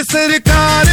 सरकार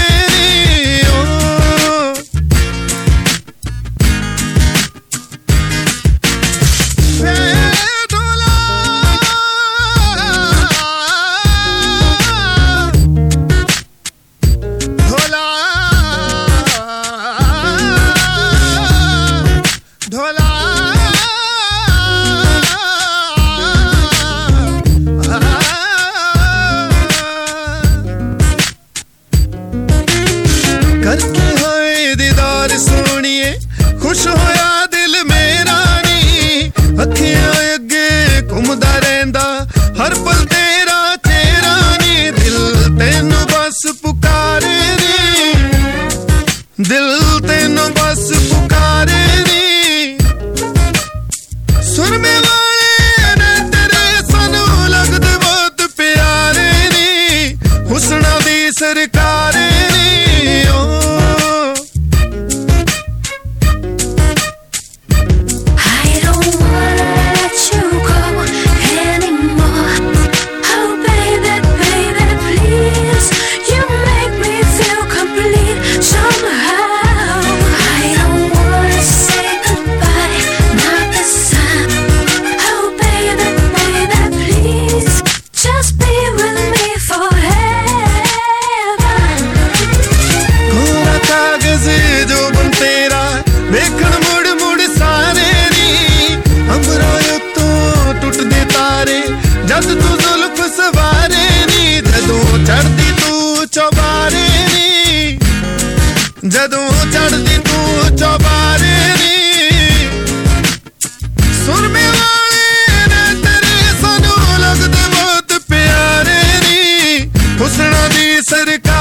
करके होए दीदार सोनिए खुश होया दिल मेरा नी अखियां अगे घुमदा रहिंदा हर पल तेरा चेहरा नी दिल तैनू बस पुकारे नी दिल तैनू बस पुकारे नी सुरमे वाले ने तेरे सानू लगदे बहुत प्यारे नी हुस्ना दी सरकार जद तू जुल्फ सवारे नी जदों चढ़दी तू चौबारे नी जदों चढ़दी तू चौबारे नी सुरमे वाले ने तेरे सानू लगदे बहुत प्यारे नी हुस्ना दी सरकार